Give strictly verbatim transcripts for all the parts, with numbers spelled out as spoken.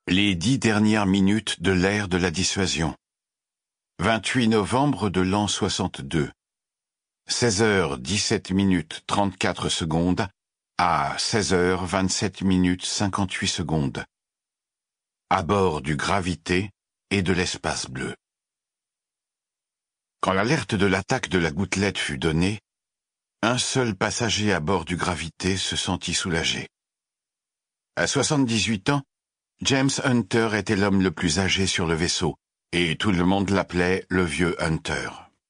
Les dix dernières minutes de l'ère de la dissuasion. vingt-huit novembre de l'an soixante-deux. seize heures dix-sept minutes trente-quatre secondes à seize heures vingt-sept minutes cinquante-huit secondes. À bord du Gravité et de l'Espace Bleu. Quand l'alerte de l'attaque de la gouttelette fut donnée, un seul passager à bord du Gravité se sentit soulagé. À soixante-dix-huit ans, James Hunter était l'homme le plus âgé sur le vaisseau, et tout le monde l'appelait le vieux Hunter.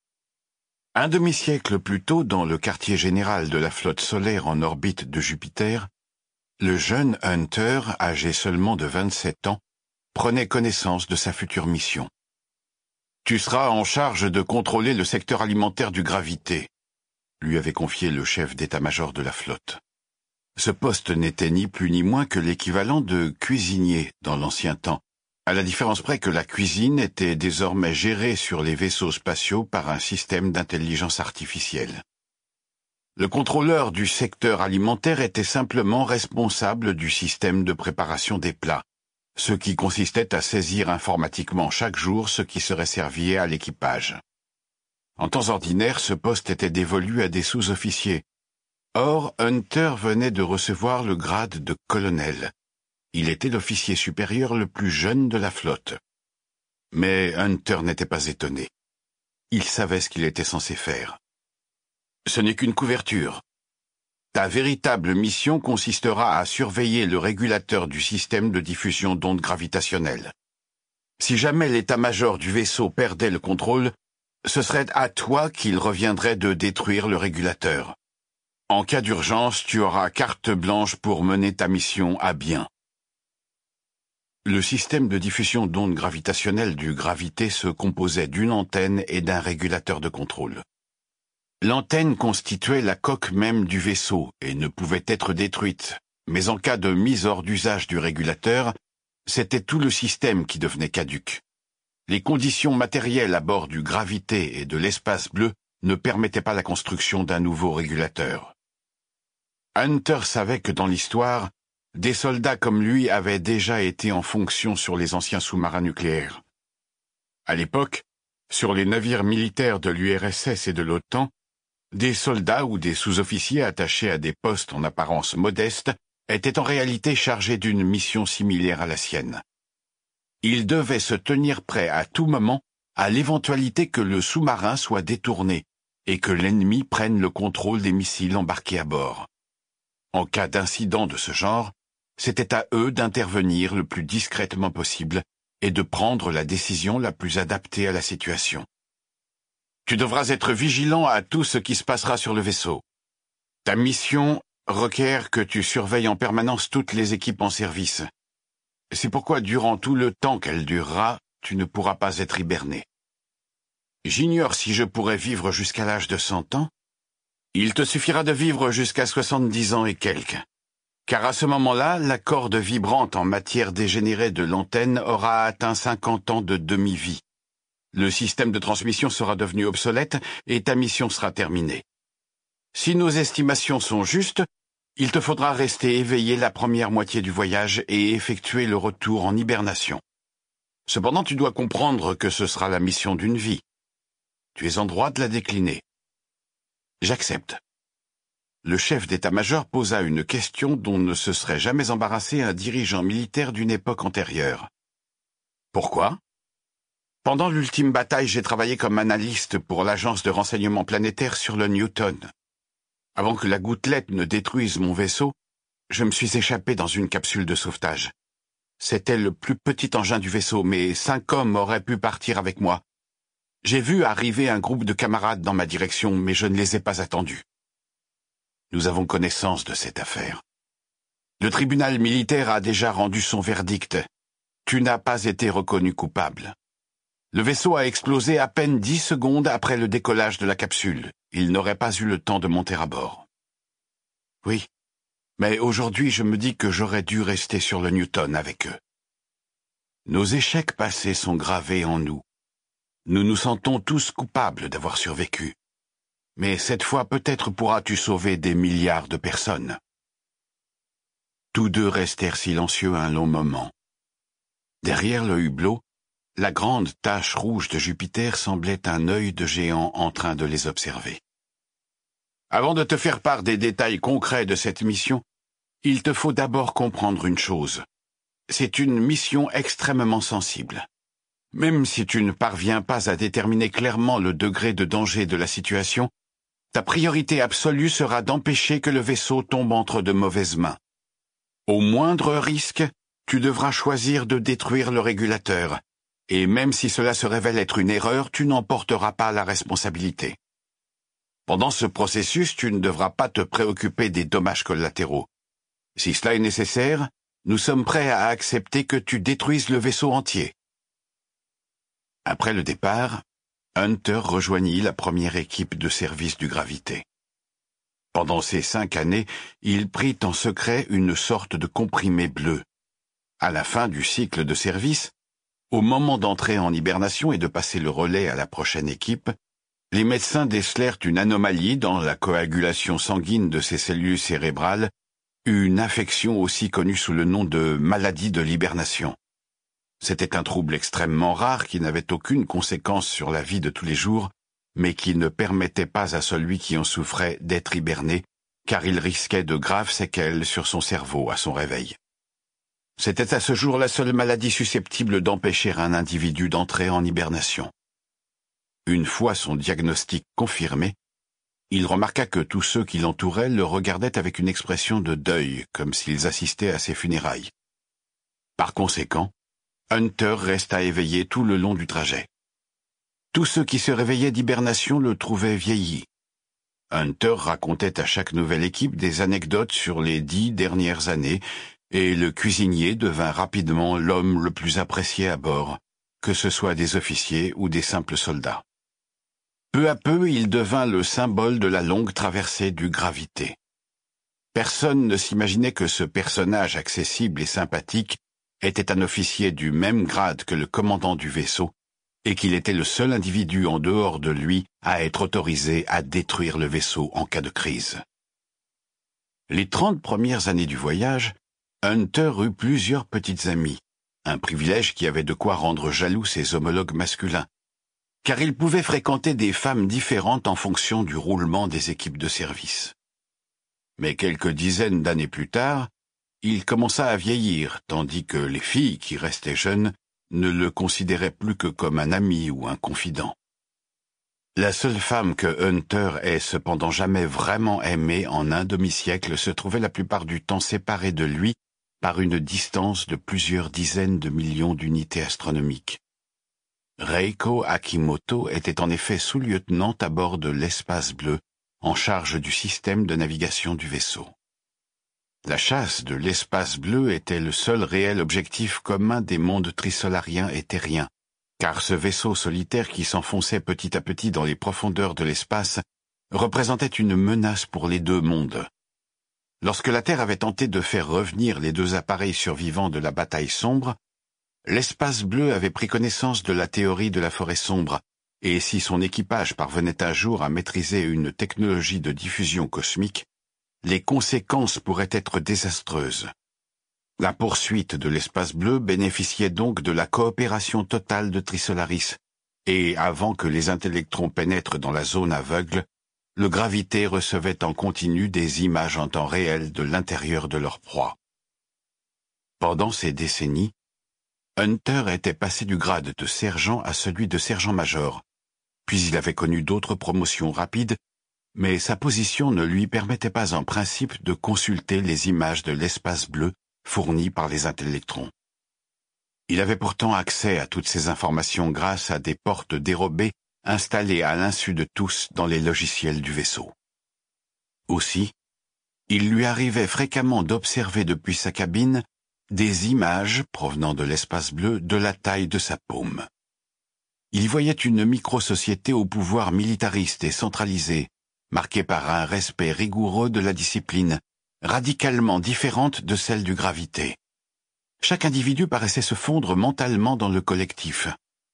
Un demi-siècle plus tôt, dans le quartier général de la flotte solaire en orbite de Jupiter, le jeune Hunter, âgé seulement de vingt-sept ans, prenait connaissance de sa future mission. « Tu seras en charge de contrôler le secteur alimentaire du Gravité », lui avait confié le chef d'état-major de la flotte. Ce poste n'était ni plus ni moins que l'équivalent de cuisinier dans l'ancien temps, à la différence près que la cuisine était désormais gérée sur les vaisseaux spatiaux par un système d'intelligence artificielle. Le contrôleur du secteur alimentaire était simplement responsable du système de préparation des plats, ce qui consistait à saisir informatiquement chaque jour ce qui serait servi à l'équipage. En temps ordinaire, ce poste était dévolu à des sous-officiers. Or, Hunter venait de recevoir le grade de colonel. Il était l'officier supérieur le plus jeune de la flotte. Mais Hunter n'était pas étonné. Il savait ce qu'il était censé faire. Ce n'est qu'une couverture. Ta véritable mission consistera à surveiller le régulateur du système de diffusion d'ondes gravitationnelles. Si jamais l'état-major du vaisseau perdait le contrôle, ce serait à toi qu'il reviendrait de détruire le régulateur. En cas d'urgence, tu auras carte blanche pour mener ta mission à bien. Le système de diffusion d'ondes gravitationnelles du Gravité se composait d'une antenne et d'un régulateur de contrôle. L'antenne constituait la coque même du vaisseau et ne pouvait être détruite, mais en cas de mise hors d'usage du régulateur, c'était tout le système qui devenait caduque. Les conditions matérielles à bord du Gravité et de l'Espace Bleu ne permettaient pas la construction d'un nouveau régulateur. Hunter savait que dans l'histoire, des soldats comme lui avaient déjà été en fonction sur les anciens sous-marins nucléaires. À l'époque, sur les navires militaires de l'U R S S et de l'OTAN, des soldats ou des sous-officiers attachés à des postes en apparence modestes étaient en réalité chargés d'une mission similaire à la sienne. Ils devaient se tenir prêts à tout moment à l'éventualité que le sous-marin soit détourné et que l'ennemi prenne le contrôle des missiles embarqués à bord. En cas d'incident de ce genre, c'était à eux d'intervenir le plus discrètement possible et de prendre la décision la plus adaptée à la situation. Tu devras être vigilant à tout ce qui se passera sur le vaisseau. Ta mission requiert que tu surveilles en permanence toutes les équipes en service. C'est pourquoi durant tout le temps qu'elle durera, tu ne pourras pas être hiberné. J'ignore si je pourrai vivre jusqu'à l'âge de cent ans. Il te suffira de vivre jusqu'à soixante-dix ans et quelques. Car à ce moment-là, la corde vibrante en matière dégénérée de l'antenne aura atteint cinquante ans de demi-vie. Le système de transmission sera devenu obsolète et ta mission sera terminée. Si nos estimations sont justes, il te faudra rester éveillé la première moitié du voyage et effectuer le retour en hibernation. Cependant, tu dois comprendre que ce sera la mission d'une vie. Tu es en droit de la décliner. J'accepte. Le chef d'état-major posa une question dont ne se serait jamais embarrassé un dirigeant militaire d'une époque antérieure. Pourquoi ? Pendant l'ultime bataille, j'ai travaillé comme analyste pour l'agence de renseignement planétaire sur le Newton. Avant que la gouttelette ne détruise mon vaisseau, je me suis échappé dans une capsule de sauvetage. C'était le plus petit engin du vaisseau, mais cinq hommes auraient pu partir avec moi. J'ai vu arriver un groupe de camarades dans ma direction, mais je ne les ai pas attendus. Nous avons connaissance de cette affaire. Le tribunal militaire a déjà rendu son verdict. Tu n'as pas été reconnu coupable. Le vaisseau a explosé à peine dix secondes après le décollage de la capsule. Il n'aurait pas eu le temps de monter à bord. Oui, mais aujourd'hui je me dis que j'aurais dû rester sur le Newton avec eux. Nos échecs passés sont gravés en nous. Nous nous sentons tous coupables d'avoir survécu. Mais cette fois peut-être pourras-tu sauver des milliards de personnes. Tous deux restèrent silencieux un long moment. Derrière le hublot, la grande tache rouge de Jupiter semblait un œil de géant en train de les observer. Avant de te faire part des détails concrets de cette mission, il te faut d'abord comprendre une chose. C'est une mission extrêmement sensible. Même si tu ne parviens pas à déterminer clairement le degré de danger de la situation, ta priorité absolue sera d'empêcher que le vaisseau tombe entre de mauvaises mains. Au moindre risque, tu devras choisir de détruire le régulateur, et même si cela se révèle être une erreur, tu n'en porteras pas la responsabilité. Pendant ce processus, tu ne devras pas te préoccuper des dommages collatéraux. Si cela est nécessaire, nous sommes prêts à accepter que tu détruises le vaisseau entier. Après le départ, Hunter rejoignit la première équipe de service du Gravité. Pendant ces cinq années, il prit en secret une sorte de comprimé bleu. À la fin du cycle de service, au moment d'entrer en hibernation et de passer le relais à la prochaine équipe, les médecins décelèrent une anomalie dans la coagulation sanguine de ses cellules cérébrales, une affection aussi connue sous le nom de maladie de l'hibernation. C'était un trouble extrêmement rare qui n'avait aucune conséquence sur la vie de tous les jours, mais qui ne permettait pas à celui qui en souffrait d'être hiberné, car il risquait de graves séquelles sur son cerveau à son réveil. C'était à ce jour la seule maladie susceptible d'empêcher un individu d'entrer en hibernation. Une fois son diagnostic confirmé, il remarqua que tous ceux qui l'entouraient le regardaient avec une expression de deuil, comme s'ils assistaient à ses funérailles. Par conséquent, Hunter resta éveillé tout le long du trajet. Tous ceux qui se réveillaient d'hibernation le trouvaient vieilli. Hunter racontait à chaque nouvelle équipe des anecdotes sur les dix dernières années, et le cuisinier devint rapidement l'homme le plus apprécié à bord, que ce soit des officiers ou des simples soldats. Peu à peu, il devint le symbole de la longue traversée du Gravité. Personne ne s'imaginait que ce personnage accessible et sympathique était un officier du même grade que le commandant du vaisseau, et qu'il était le seul individu en dehors de lui à être autorisé à détruire le vaisseau en cas de crise. Les trente premières années du voyage, Hunter eut plusieurs petites amies, un privilège qui avait de quoi rendre jaloux ses homologues masculins, car il pouvait fréquenter des femmes différentes en fonction du roulement des équipes de service. Mais quelques dizaines d'années plus tard, il commença à vieillir, tandis que les filles qui restaient jeunes ne le considéraient plus que comme un ami ou un confident. La seule femme que Hunter ait cependant jamais vraiment aimée en un demi-siècle se trouvait la plupart du temps séparée de lui par une distance de plusieurs dizaines de millions d'unités astronomiques. Reiko Akimoto était en effet sous-lieutenant à bord de l'Espace Bleu, en charge du système de navigation du vaisseau. La chasse de l'Espace Bleu était le seul réel objectif commun des mondes trisolariens et terriens, car ce vaisseau solitaire qui s'enfonçait petit à petit dans les profondeurs de l'espace représentait une menace pour les deux mondes. Lorsque la Terre avait tenté de faire revenir les deux appareils survivants de la bataille sombre, l'Espace Bleu avait pris connaissance de la théorie de la forêt sombre, et si son équipage parvenait un jour à maîtriser une technologie de diffusion cosmique, les conséquences pourraient être désastreuses. La poursuite de l'Espace Bleu bénéficiait donc de la coopération totale de Trisolaris, et avant que les intellectrons pénètrent dans la zone aveugle, le Gravité recevait en continu des images en temps réel de l'intérieur de leur proie. Pendant ces décennies, Hunter était passé du grade de sergent à celui de sergent-major, puis il avait connu d'autres promotions rapides, mais sa position ne lui permettait pas en principe de consulter les images de l'espace bleu fournies par les intellectrons. Il avait pourtant accès à toutes ces informations grâce à des portes dérobées installées à l'insu de tous dans les logiciels du vaisseau. Aussi, il lui arrivait fréquemment d'observer depuis sa cabine des images provenant de l'espace bleu de la taille de sa paume. Il y voyait une micro-société au pouvoir militariste et centralisé, marquée par un respect rigoureux de la discipline, radicalement différente de celle du Gravité. Chaque individu paraissait se fondre mentalement dans le collectif.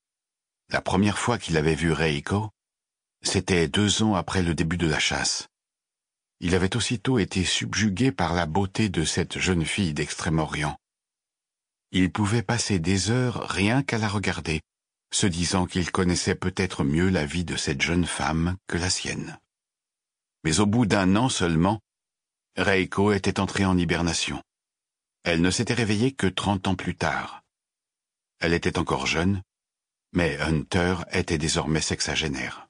La première fois qu'il avait vu Reiko, c'était deux ans après le début de la chasse. Il avait aussitôt été subjugué par la beauté de cette jeune fille d'Extrême-Orient. Il pouvait passer des heures rien qu'à la regarder, se disant qu'il connaissait peut-être mieux la vie de cette jeune femme que la sienne. Mais au bout d'un an seulement, Reiko était entrée en hibernation. Elle ne s'était réveillée que trente ans plus tard. Elle était encore jeune, mais Hunter était désormais sexagénaire.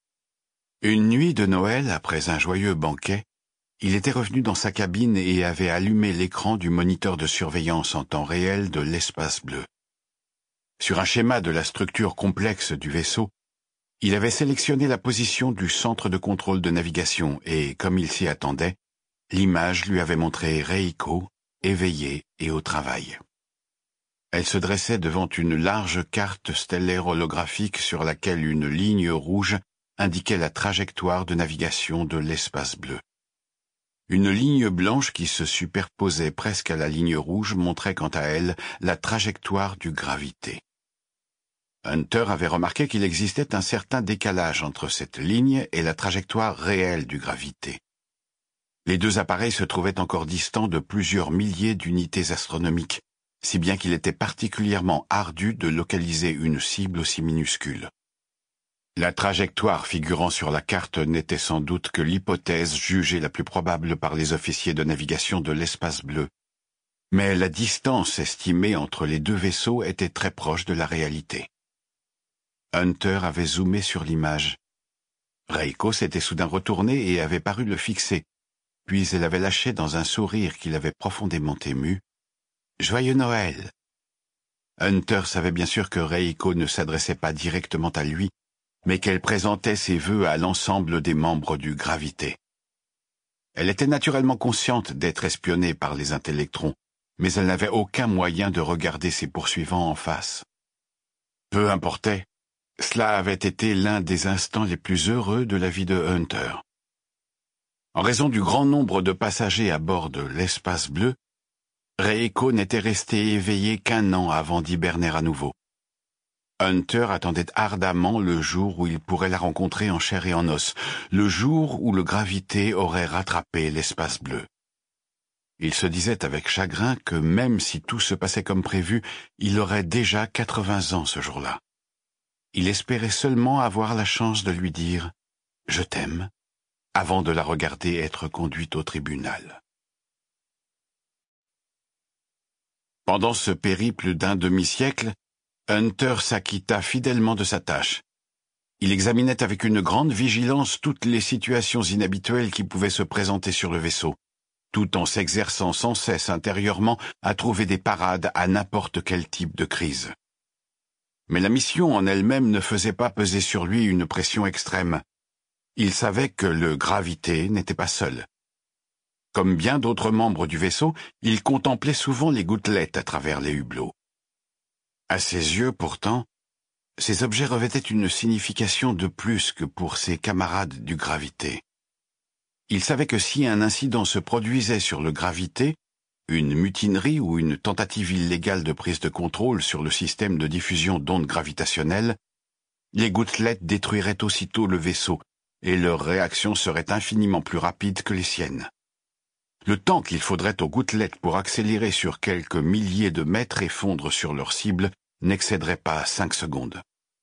Une nuit de Noël, après un joyeux banquet, il était revenu dans sa cabine et avait allumé l'écran du moniteur de surveillance en temps réel de l'espace bleu. Sur un schéma de la structure complexe du vaisseau, il avait sélectionné la position du centre de contrôle de navigation et, comme il s'y attendait, l'image lui avait montré Reiko, éveillée et au travail. Elle se dressait devant une large carte stellaire holographique sur laquelle une ligne rouge indiquait la trajectoire de navigation de l'espace bleu. Une ligne blanche qui se superposait presque à la ligne rouge montrait quant à elle la trajectoire du gravité. Hunter avait remarqué qu'il existait un certain décalage entre cette ligne et la trajectoire réelle du gravité. Les deux appareils se trouvaient encore distants de plusieurs milliers d'unités astronomiques, si bien qu'il était particulièrement ardu de localiser une cible aussi minuscule. La trajectoire figurant sur la carte n'était sans doute que l'hypothèse jugée la plus probable par les officiers de navigation de l'espace bleu, mais la distance estimée entre les deux vaisseaux était très proche de la réalité. Hunter avait zoomé sur l'image. Reiko s'était soudain retournée et avait paru le fixer, puis elle avait lâché dans un sourire qui l'avait profondément ému. « Joyeux Noël !» Hunter savait bien sûr que Reiko ne s'adressait pas directement à lui, mais qu'elle présentait ses vœux à l'ensemble des membres du Gravité. Elle était naturellement consciente d'être espionnée par les intellectrons, mais elle n'avait aucun moyen de regarder ses poursuivants en face. Peu importait, cela avait été l'un des instants les plus heureux de la vie de Hunter. En raison du grand nombre de passagers à bord de l'espace bleu, Reiko n'était resté éveillé qu'un an avant d'hiberner à nouveau. Hunter attendait ardemment le jour où il pourrait la rencontrer en chair et en os, le jour où le Gravité aurait rattrapé l'espace bleu. Il se disait avec chagrin que même si tout se passait comme prévu, il aurait déjà quatre-vingts ans ce jour-là. Il espérait seulement avoir la chance de lui dire « Je t'aime » avant de la regarder être conduite au tribunal. Pendant ce périple d'un demi-siècle, Hunter s'acquitta fidèlement de sa tâche. Il examinait avec une grande vigilance toutes les situations inhabituelles qui pouvaient se présenter sur le vaisseau, tout en s'exerçant sans cesse intérieurement à trouver des parades à n'importe quel type de crise. Mais la mission en elle-même ne faisait pas peser sur lui une pression extrême. Il savait que le Gravité n'était pas seul. Comme bien d'autres membres du vaisseau, il contemplait souvent les gouttelettes à travers les hublots. À ses yeux, pourtant, ces objets revêtaient une signification de plus que pour ses camarades du Gravité. Il savait que si un incident se produisait sur le Gravité, une mutinerie ou une tentative illégale de prise de contrôle sur le système de diffusion d'ondes gravitationnelles, les gouttelettes détruiraient aussitôt le vaisseau et leur réaction serait infiniment plus rapide que les siennes. Le temps qu'il faudrait aux gouttelettes pour accélérer sur quelques milliers de mètres et fondre sur leur cible n'excéderait pas cinq secondes.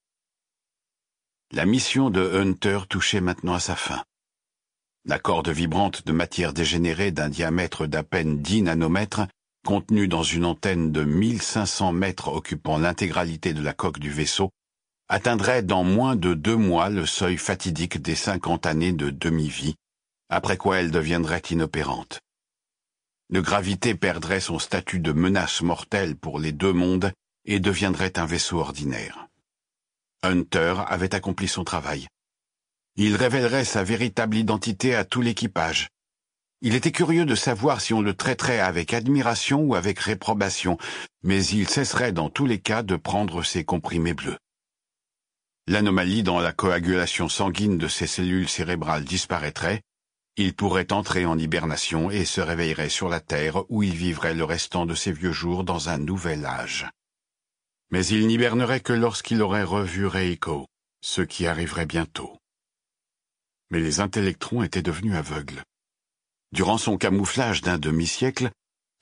La mission de Hunter touchait maintenant à sa fin. La corde vibrante de matière dégénérée d'un diamètre d'à peine dix nanomètres, contenue dans une antenne de mille cinq cents mètres occupant l'intégralité de la coque du vaisseau, atteindrait dans moins de deux mois le seuil fatidique des cinquante années de demi-vie, après quoi elle deviendrait inopérante. Le Gravité perdrait son statut de menace mortelle pour les deux mondes et deviendrait un vaisseau ordinaire. Hunter avait accompli son travail. Il révélerait sa véritable identité à tout l'équipage. Il était curieux de savoir si on le traiterait avec admiration ou avec réprobation, mais il cesserait dans tous les cas de prendre ses comprimés bleus. L'anomalie dans la coagulation sanguine de ses cellules cérébrales disparaîtrait, il pourrait entrer en hibernation et se réveillerait sur la Terre où il vivrait le restant de ses vieux jours dans un nouvel âge. Mais il n'hibernerait que lorsqu'il aurait revu Reiko, ce qui arriverait bientôt. Mais les intellectrons étaient devenus aveugles. Durant son camouflage d'un demi-siècle,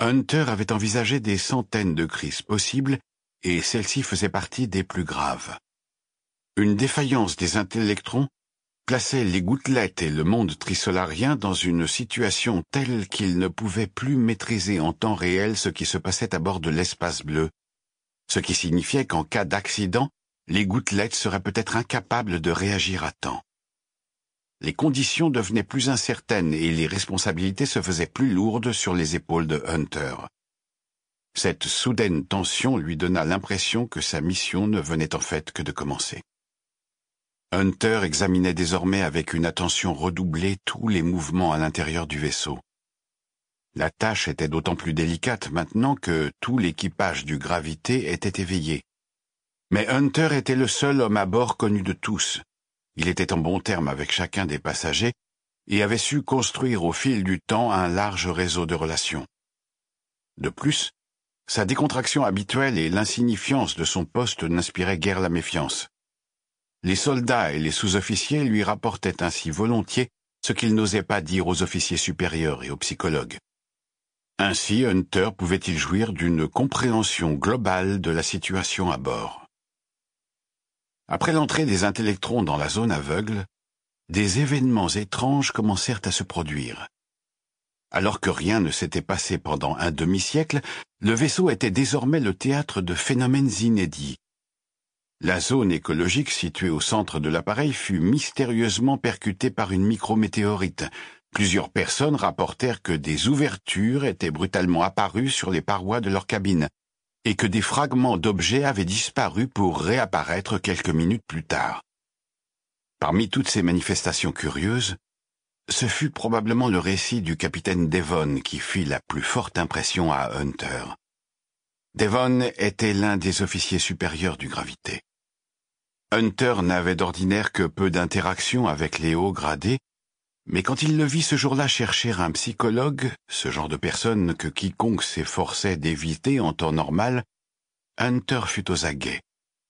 Hunter avait envisagé des centaines de crises possibles et celle-ci faisait partie des plus graves. Une défaillance des intellectrons plaçait les gouttelettes et le monde trisolarien dans une situation telle qu'ils ne pouvaient plus maîtriser en temps réel ce qui se passait à bord de l'espace bleu, ce qui signifiait qu'en cas d'accident, les gouttelettes seraient peut-être incapables de réagir à temps. Les conditions devenaient plus incertaines et les responsabilités se faisaient plus lourdes sur les épaules de Hunter. Cette soudaine tension lui donna l'impression que sa mission ne venait en fait que de commencer. Hunter examinait désormais avec une attention redoublée tous les mouvements à l'intérieur du vaisseau. La tâche était d'autant plus délicate maintenant que tout l'équipage du Gravité était éveillé. Mais Hunter était le seul homme à bord connu de tous. Il était en bons termes avec chacun des passagers et avait su construire au fil du temps un large réseau de relations. De plus, sa décontraction habituelle et l'insignifiance de son poste n'inspiraient guère la méfiance. Les soldats et les sous-officiers lui rapportaient ainsi volontiers ce qu'ils n'osaient pas dire aux officiers supérieurs et aux psychologues. Ainsi, Hunter pouvait-il jouir d'une compréhension globale de la situation à bord. Après l'entrée des intellectrons dans la zone aveugle, des événements étranges commencèrent à se produire. Alors que rien ne s'était passé pendant un demi-siècle, le vaisseau était désormais le théâtre de phénomènes inédits. La zone écologique située au centre de l'appareil fut mystérieusement percutée par une micrométéorite. Plusieurs personnes rapportèrent que des ouvertures étaient brutalement apparues sur les parois de leur cabine et que des fragments d'objets avaient disparu pour réapparaître quelques minutes plus tard. Parmi toutes ces manifestations curieuses, ce fut probablement le récit du capitaine Devon qui fit la plus forte impression à Hunter. Devon était l'un des officiers supérieurs du Gravité. Hunter n'avait d'ordinaire que peu d'interactions avec les hauts gradés, mais quand il le vit ce jour-là chercher un psychologue, ce genre de personne que quiconque s'efforçait d'éviter en temps normal, Hunter fut aux aguets.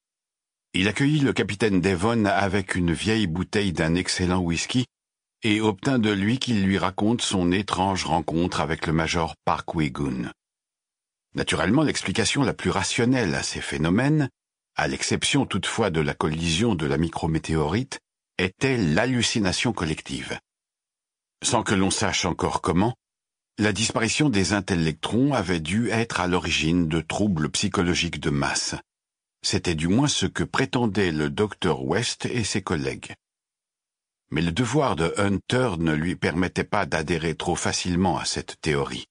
Il accueillit le capitaine Devon avec une vieille bouteille d'un excellent whisky et obtint de lui qu'il lui raconte son étrange rencontre avec le major Park Wiggum. Naturellement, l'explication la plus rationnelle à ces phénomènes, à l'exception toutefois de la collision de la micrométéorite, était l'hallucination collective. Sans que l'on sache encore comment, la disparition des intellectrons avait dû être à l'origine de troubles psychologiques de masse. C'était du moins ce que prétendaient le docteur West et ses collègues. Mais le devoir de Hunter ne lui permettait pas d'adhérer trop facilement à cette théorie.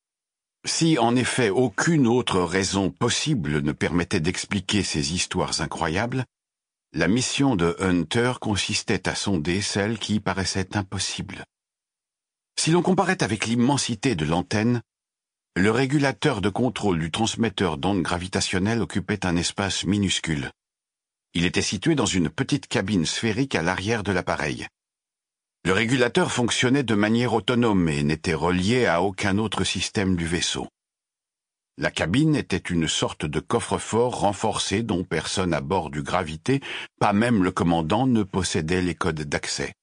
Si, en effet, aucune autre raison possible ne permettait d'expliquer ces histoires incroyables, la mission de Hunter consistait à sonder celle qui paraissait impossible. Si l'on comparait avec l'immensité de l'antenne, le régulateur de contrôle du transmetteur d'ondes gravitationnelles occupait un espace minuscule. Il était situé dans une petite cabine sphérique à l'arrière de l'appareil. Le régulateur fonctionnait de manière autonome et n'était relié à aucun autre système du vaisseau. La cabine était une sorte de coffre-fort renforcé dont personne à bord du Gravité, pas même le commandant, ne possédait les codes d'accès.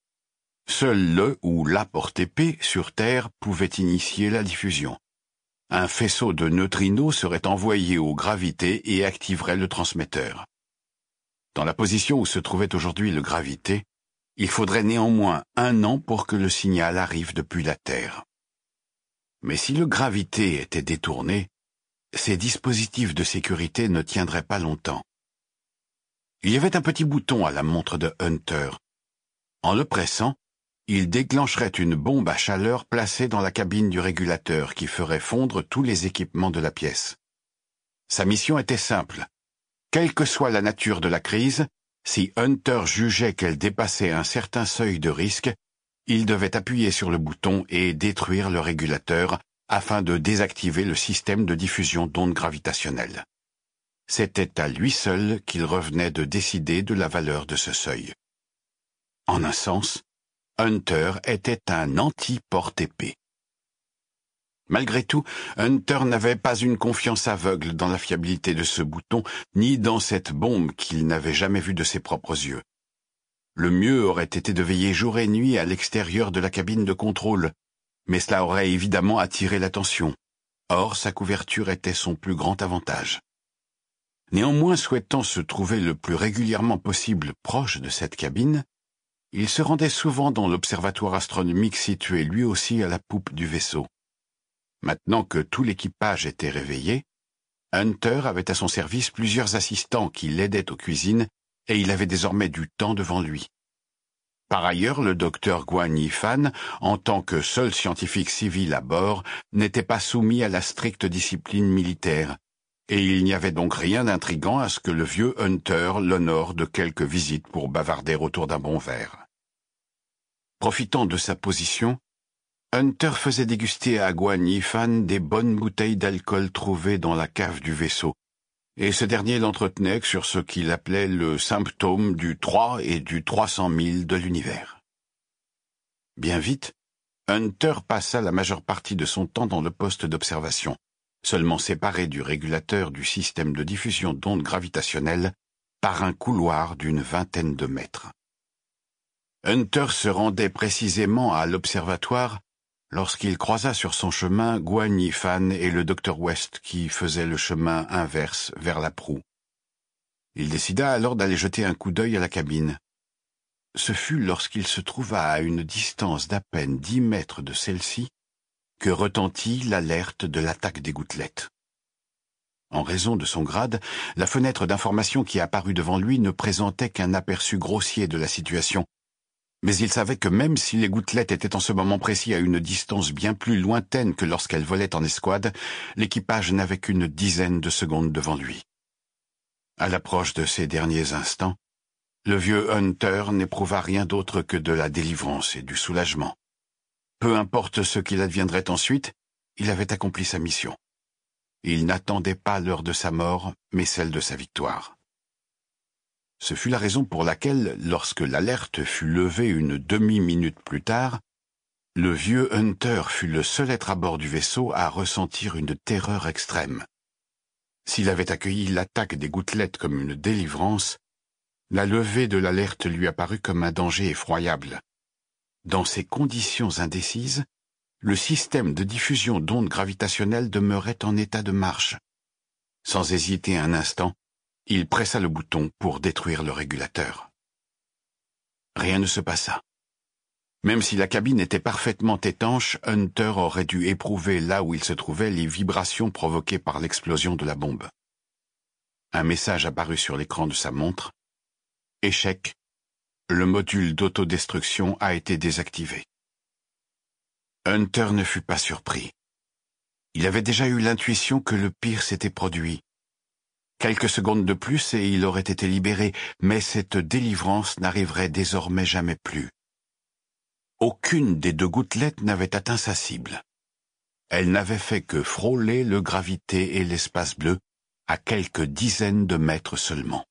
Seul le ou la porte-épée sur Terre pouvait initier la diffusion. Un faisceau de neutrinos serait envoyé au Gravité et activerait le transmetteur. Dans la position où se trouvait aujourd'hui le Gravité, il faudrait néanmoins un an pour que le signal arrive depuis la Terre. Mais si le Gravité était détourné, ces dispositifs de sécurité ne tiendraient pas longtemps. Il y avait un petit bouton à la montre de Hunter. En le pressant, il déclencherait une bombe à chaleur placée dans la cabine du régulateur qui ferait fondre tous les équipements de la pièce. Sa mission était simple. Quelle que soit la nature de la crise, si Hunter jugeait qu'elle dépassait un certain seuil de risque, il devait appuyer sur le bouton et détruire le régulateur afin de désactiver le système de diffusion d'ondes gravitationnelles. C'était à lui seul qu'il revenait de décider de la valeur de ce seuil. En un sens, Hunter était un anti-porte-épée. Malgré tout, Hunter n'avait pas une confiance aveugle dans la fiabilité de ce bouton, ni dans cette bombe qu'il n'avait jamais vue de ses propres yeux. Le mieux aurait été de veiller jour et nuit à l'extérieur de la cabine de contrôle, mais cela aurait évidemment attiré l'attention. Or, sa couverture était son plus grand avantage. Néanmoins, souhaitant se trouver le plus régulièrement possible proche de cette cabine, il se rendait souvent dans l'observatoire astronomique situé lui aussi à la poupe du vaisseau. Maintenant que tout l'équipage était réveillé, Hunter avait à son service plusieurs assistants qui l'aidaient aux cuisines et il avait désormais du temps devant lui. Par ailleurs, le docteur Guan Yifan, en tant que seul scientifique civil à bord, n'était pas soumis à la stricte discipline militaire, et il n'y avait donc rien d'intrigant à ce que le vieux Hunter l'honore de quelques visites pour bavarder autour d'un bon verre. Profitant de sa position, Hunter faisait déguster à Guan Yifan des bonnes bouteilles d'alcool trouvées dans la cave du vaisseau, et ce dernier l'entretenait sur ce qu'il appelait le symptôme du trois et du trois cent mille de l'univers. Bien vite, Hunter passa la majeure partie de son temps dans le poste d'observation, seulement séparé du régulateur du système de diffusion d'ondes gravitationnelles par un couloir d'une vingtaine de mètres. Hunter se rendait précisément à l'observatoire lorsqu'il croisa sur son chemin Guan Yifan et le docteur West qui faisaient le chemin inverse vers la proue. Il décida alors d'aller jeter un coup d'œil à la cabine. Ce fut lorsqu'il se trouva à une distance d'à peine dix mètres de celle-ci que retentit l'alerte de l'attaque des gouttelettes. En raison de son grade, la fenêtre d'information qui apparut devant lui ne présentait qu'un aperçu grossier de la situation, mais il savait que même si les gouttelettes étaient en ce moment précis à une distance bien plus lointaine que lorsqu'elles volaient en escouade, l'équipage n'avait qu'une dizaine de secondes devant lui. À l'approche de ces derniers instants, le vieux Hunter n'éprouva rien d'autre que de la délivrance et du soulagement. Peu importe ce qu'il adviendrait ensuite, il avait accompli sa mission. Il n'attendait pas l'heure de sa mort, mais celle de sa victoire. Ce fut la raison pour laquelle, lorsque l'alerte fut levée une demi-minute plus tard, le vieux Hunter fut le seul être à bord du vaisseau à ressentir une terreur extrême. S'il avait accueilli l'attaque des gouttelettes comme une délivrance, la levée de l'alerte lui apparut comme un danger effroyable. Dans ces conditions indécises, le système de diffusion d'ondes gravitationnelles demeurait en état de marche. Sans hésiter un instant, il pressa le bouton pour détruire le régulateur. Rien ne se passa. Même si la cabine était parfaitement étanche, Hunter aurait dû éprouver là où il se trouvait les vibrations provoquées par l'explosion de la bombe. Un message apparut sur l'écran de sa montre. Échec. Le module d'autodestruction a été désactivé. Hunter ne fut pas surpris. Il avait déjà eu l'intuition que le pire s'était produit. Quelques secondes de plus et il aurait été libéré, mais cette délivrance n'arriverait désormais jamais plus. Aucune des deux gouttelettes n'avait atteint sa cible. Elle n'avait fait que frôler le gravité et l'espace bleu, à quelques dizaines de mètres seulement.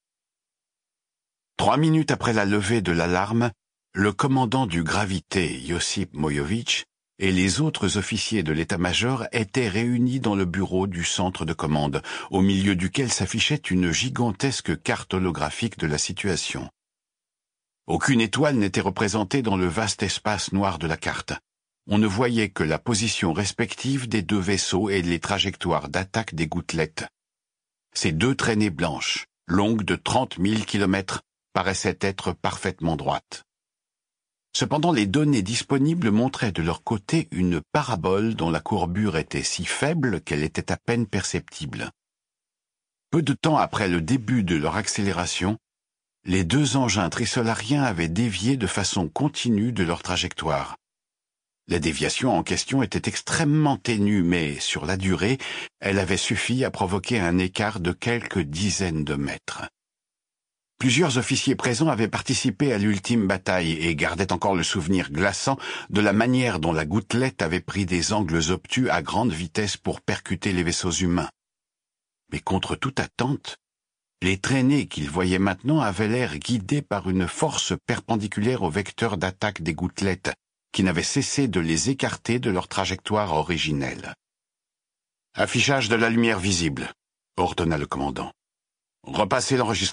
Trois minutes après la levée de l'alarme, le commandant du Gravité, Josip Mojovic, et les autres officiers de l'état-major étaient réunis dans le bureau du centre de commande, au milieu duquel s'affichait une gigantesque carte holographique de la situation. Aucune étoile n'était représentée dans le vaste espace noir de la carte. On ne voyait que la position respective des deux vaisseaux et les trajectoires d'attaque des gouttelettes. Ces deux traînées blanches, longues de trente mille kilomètres, paraissaient être parfaitement droites. Cependant, les données disponibles montraient de leur côté une parabole dont la courbure était si faible qu'elle était à peine perceptible. Peu de temps après le début de leur accélération, les deux engins trisolariens avaient dévié de façon continue de leur trajectoire. La déviation en question était extrêmement ténue, mais sur la durée, elle avait suffi à provoquer un écart de quelques dizaines de mètres. Plusieurs officiers présents avaient participé à l'ultime bataille et gardaient encore le souvenir glaçant de la manière dont la gouttelette avait pris des angles obtus à grande vitesse pour percuter les vaisseaux humains. Mais contre toute attente, les traînées qu'ils voyaient maintenant avaient l'air guidées par une force perpendiculaire au vecteur d'attaque des gouttelettes, qui n'avait cessé de les écarter de leur trajectoire originelle. « Affichage de la lumière visible », ordonna le commandant. « Repassez l'enregistrement. »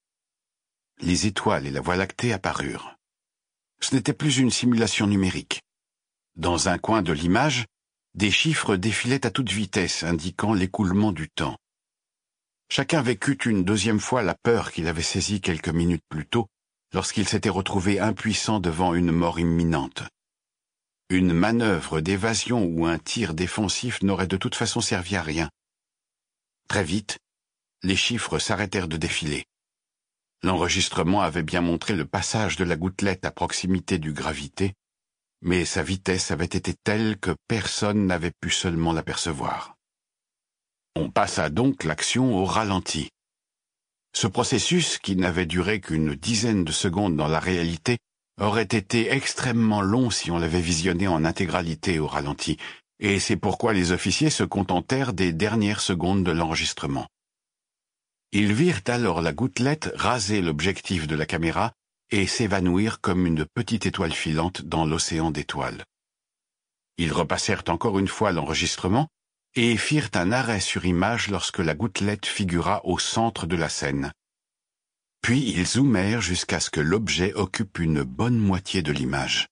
Les étoiles et la Voie lactée apparurent. Ce n'était plus une simulation numérique. Dans un coin de l'image, des chiffres défilaient à toute vitesse, indiquant l'écoulement du temps. Chacun vécut une deuxième fois la peur qu'il avait saisie quelques minutes plus tôt, lorsqu'il s'était retrouvé impuissant devant une mort imminente. Une manœuvre d'évasion ou un tir défensif n'aurait de toute façon servi à rien. Très vite, les chiffres s'arrêtèrent de défiler. L'enregistrement avait bien montré le passage de la gouttelette à proximité du gravité, mais sa vitesse avait été telle que personne n'avait pu seulement l'apercevoir. On passa donc l'action au ralenti. Ce processus, qui n'avait duré qu'une dizaine de secondes dans la réalité, aurait été extrêmement long si on l'avait visionné en intégralité au ralenti, et c'est pourquoi les officiers se contentèrent des dernières secondes de l'enregistrement. Ils virent alors la gouttelette raser l'objectif de la caméra et s'évanouir comme une petite étoile filante dans l'océan d'étoiles. Ils repassèrent encore une fois l'enregistrement et firent un arrêt sur image lorsque la gouttelette figura au centre de la scène. Puis ils zoomèrent jusqu'à ce que l'objet occupe une bonne moitié de l'image.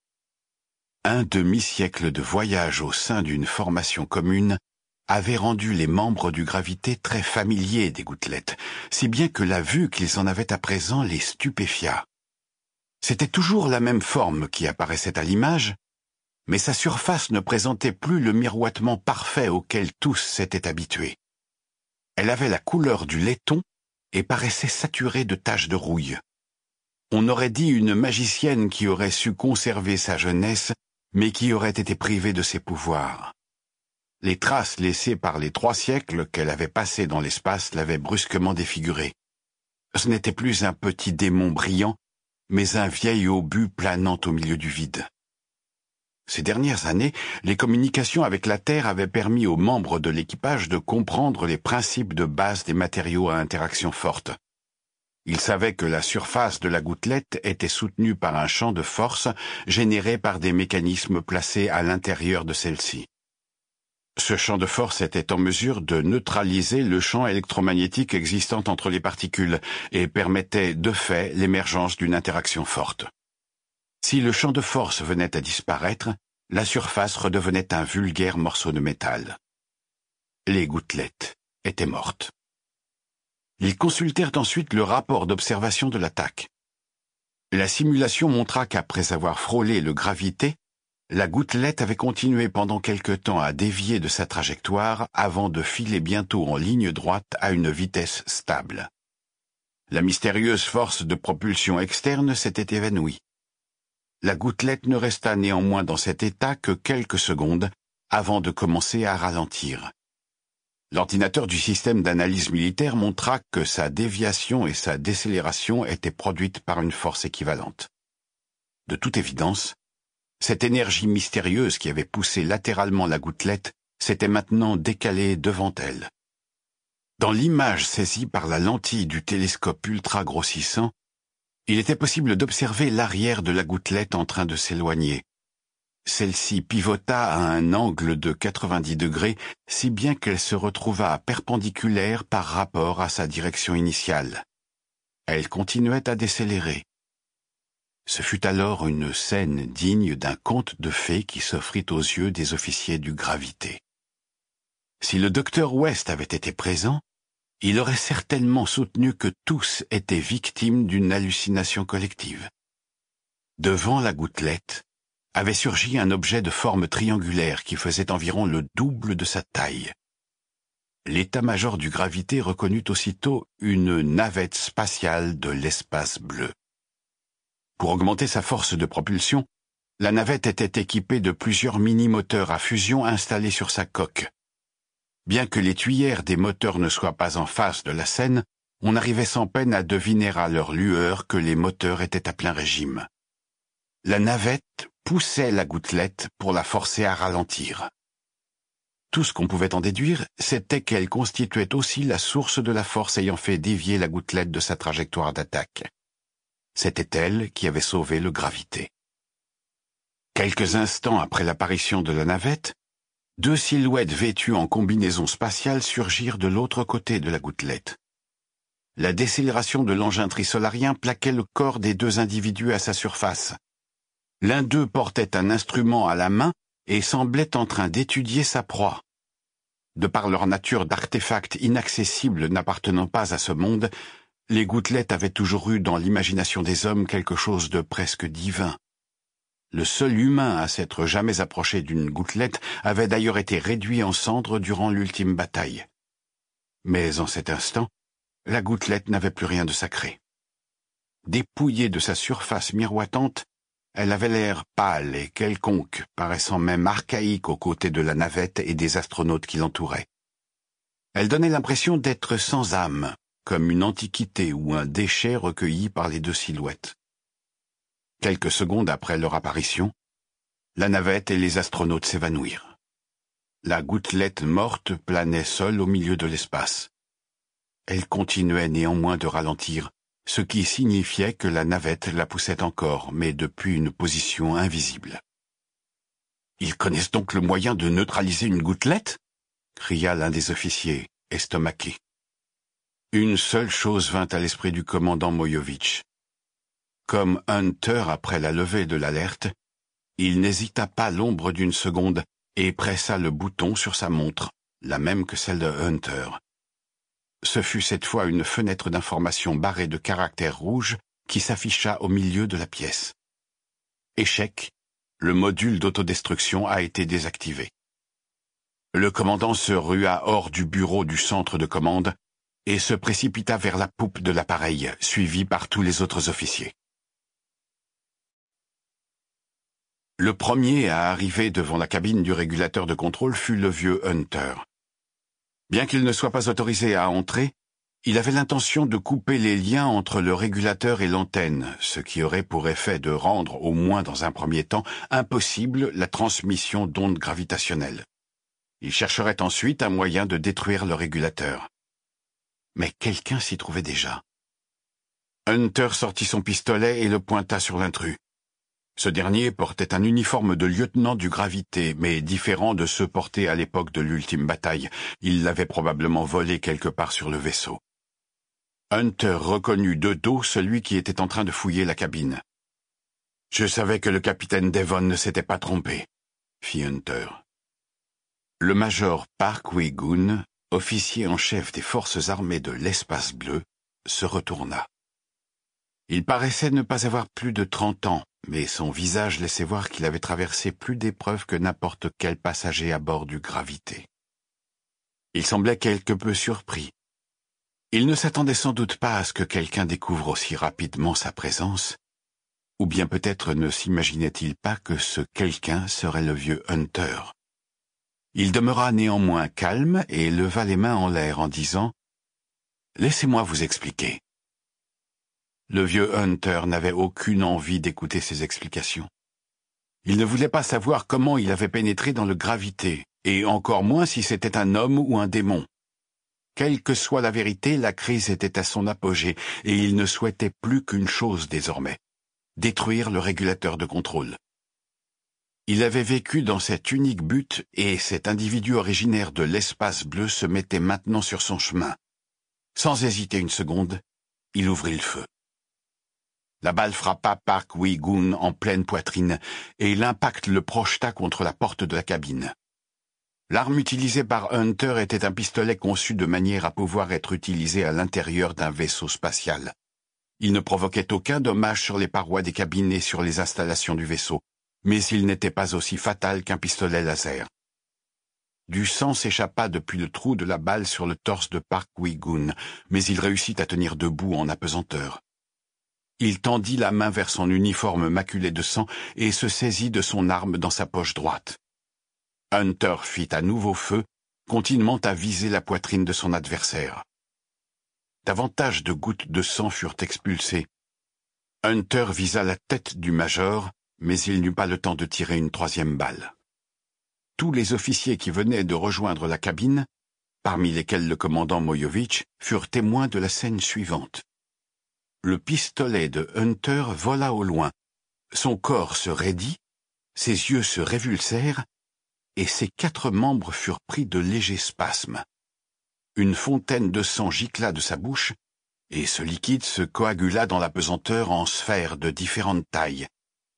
Un demi-siècle de voyage au sein d'une formation commune avait rendu les membres du Gravité très familiers des gouttelettes, si bien que la vue qu'ils en avaient à présent les stupéfia. C'était toujours la même forme qui apparaissait à l'image, mais sa surface ne présentait plus le miroitement parfait auquel tous s'étaient habitués. Elle avait la couleur du laiton et paraissait saturée de taches de rouille. On aurait dit une magicienne qui aurait su conserver sa jeunesse, mais qui aurait été privée de ses pouvoirs. Les traces laissées par les trois siècles qu'elle avait passés dans l'espace l'avaient brusquement défigurée. Ce n'était plus un petit démon brillant, mais un vieil obus planant au milieu du vide. Ces dernières années, les communications avec la Terre avaient permis aux membres de l'équipage de comprendre les principes de base des matériaux à interaction forte. Ils savaient que la surface de la gouttelette était soutenue par un champ de force généré par des mécanismes placés à l'intérieur de celle-ci. Ce champ de force était en mesure de neutraliser le champ électromagnétique existant entre les particules et permettait de fait l'émergence d'une interaction forte. Si le champ de force venait à disparaître, la surface redevenait un vulgaire morceau de métal. Les gouttelettes étaient mortes. Ils consultèrent ensuite le rapport d'observation de l'attaque. La simulation montra qu'après avoir frôlé le gravité, la gouttelette avait continué pendant quelque temps à dévier de sa trajectoire avant de filer bientôt en ligne droite à une vitesse stable. La mystérieuse force de propulsion externe s'était évanouie. La gouttelette ne resta néanmoins dans cet état que quelques secondes avant de commencer à ralentir. L'ordinateur du système d'analyse militaire montra que sa déviation et sa décélération étaient produites par une force équivalente. De toute évidence, cette énergie mystérieuse qui avait poussé latéralement la gouttelette s'était maintenant décalée devant elle. Dans l'image saisie par la lentille du télescope ultra grossissant, il était possible d'observer l'arrière de la gouttelette en train de s'éloigner. Celle-ci pivota à un angle de quatre-vingt-dix degrés, si bien qu'elle se retrouva perpendiculaire par rapport à sa direction initiale. Elle continuait à décélérer. Ce fut alors une scène digne d'un conte de fées qui s'offrit aux yeux des officiers du Gravité. Si le docteur West avait été présent, il aurait certainement soutenu que tous étaient victimes d'une hallucination collective. Devant la gouttelette avait surgi un objet de forme triangulaire qui faisait environ le double de sa taille. L'état-major du Gravité reconnut aussitôt une navette spatiale de l'espace bleu. Pour augmenter sa force de propulsion, la navette était équipée de plusieurs mini-moteurs à fusion installés sur sa coque. Bien que les tuyères des moteurs ne soient pas en face de la scène, on arrivait sans peine à deviner à leur lueur que les moteurs étaient à plein régime. La navette poussait la gouttelette pour la forcer à ralentir. Tout ce qu'on pouvait en déduire, c'était qu'elle constituait aussi la source de la force ayant fait dévier la gouttelette de sa trajectoire d'attaque. C'était elle qui avait sauvé le Gravité. Quelques instants après l'apparition de la navette, deux silhouettes vêtues en combinaison spatiale surgirent de l'autre côté de la gouttelette. La décélération de l'engin trisolarien plaquait le corps des deux individus à sa surface. L'un d'eux portait un instrument à la main et semblaient en train d'étudier sa proie. De par leur nature d'artefacts inaccessibles n'appartenant pas à ce monde, les gouttelettes avaient toujours eu dans l'imagination des hommes quelque chose de presque divin. Le seul humain à s'être jamais approché d'une gouttelette avait d'ailleurs été réduit en cendres durant l'ultime bataille. Mais en cet instant, la gouttelette n'avait plus rien de sacré. Dépouillée de sa surface miroitante, elle avait l'air pâle et quelconque, paraissant même archaïque aux côtés de la navette et des astronautes qui l'entouraient. Elle donnait l'impression d'être sans âme, comme une antiquité ou un déchet recueilli par les deux silhouettes. Quelques secondes après leur apparition, la navette et les astronautes s'évanouirent. La gouttelette morte planait seule au milieu de l'espace. Elle continuait néanmoins de ralentir, ce qui signifiait que la navette la poussait encore, mais depuis une position invisible. « Ils connaissent donc le moyen de neutraliser une gouttelette ?» cria l'un des officiers, estomaqué. Une seule chose vint à l'esprit du commandant Moyovitch. Comme Hunter après la levée de l'alerte, il n'hésita pas l'ombre d'une seconde et pressa le bouton sur sa montre, la même que celle de Hunter. Ce fut cette fois une fenêtre d'information barrée de caractères rouges qui s'afficha au milieu de la pièce. Échec, le module d'autodestruction a été désactivé. Le commandant se rua hors du bureau du centre de commande et se précipita vers la poupe de l'appareil, suivi par tous les autres officiers. Le premier à arriver devant la cabine du régulateur de contrôle fut le vieux Hunter. Bien qu'il ne soit pas autorisé à entrer, il avait l'intention de couper les liens entre le régulateur et l'antenne, ce qui aurait pour effet de rendre, au moins dans un premier temps, impossible la transmission d'ondes gravitationnelles. Il chercherait ensuite un moyen de détruire le régulateur. Mais quelqu'un s'y trouvait déjà. Hunter sortit son pistolet et le pointa sur l'intrus. Ce dernier portait un uniforme de lieutenant du Gravité, mais différent de ceux portés à l'époque de l'ultime bataille. Il l'avait probablement volé quelque part sur le vaisseau. Hunter reconnut de dos celui qui était en train de fouiller la cabine. « Je savais que le capitaine Devon ne s'était pas trompé », fit Hunter. Le major Park Wee-gun, officier en chef des forces armées de l'espace bleu, se retourna. Il paraissait ne pas avoir plus de trente ans, mais son visage laissait voir qu'il avait traversé plus d'épreuves que n'importe quel passager à bord du Gravité. Il semblait quelque peu surpris. Il ne s'attendait sans doute pas à ce que quelqu'un découvre aussi rapidement sa présence, ou bien peut-être ne s'imaginait-il pas que ce quelqu'un serait le vieux Hunter. Il demeura néanmoins calme et leva les mains en l'air en disant « Laissez-moi vous expliquer ». Le vieux Hunter n'avait aucune envie d'écouter ses explications. Il ne voulait pas savoir comment il avait pénétré dans le Gravité, et encore moins si c'était un homme ou un démon. Quelle que soit la vérité, la crise était à son apogée, et il ne souhaitait plus qu'une chose désormais, détruire le régulateur de contrôle. Il avait vécu dans cet unique but, et cet individu originaire de l'espace bleu se mettait maintenant sur son chemin. Sans hésiter une seconde, il ouvrit le feu. La balle frappa Park Wee-gun en pleine poitrine, et l'impact le projeta contre la porte de la cabine. L'arme utilisée par Hunter était un pistolet conçu de manière à pouvoir être utilisé à l'intérieur d'un vaisseau spatial. Il ne provoquait aucun dommage sur les parois des cabines et sur les installations du vaisseau, mais il n'était pas aussi fatal qu'un pistolet laser. Du sang s'échappa depuis le trou de la balle sur le torse de Park Wee-gun, mais il réussit à tenir debout en apesanteur. Il tendit la main vers son uniforme maculé de sang et se saisit de son arme dans sa poche droite. Hunter fit à nouveau feu, continuant à viser la poitrine de son adversaire. Davantage de gouttes de sang furent expulsées. Hunter visa la tête du major, mais il n'eut pas le temps de tirer une troisième balle. Tous les officiers qui venaient de rejoindre la cabine, parmi lesquels le commandant Moyovitch, furent témoins de la scène suivante. Le pistolet de Hunter vola au loin, son corps se raidit, ses yeux se révulsèrent, et ses quatre membres furent pris de légers spasmes. Une fontaine de sang gicla de sa bouche, et ce liquide se coagula dans la pesanteur en sphères de différentes tailles.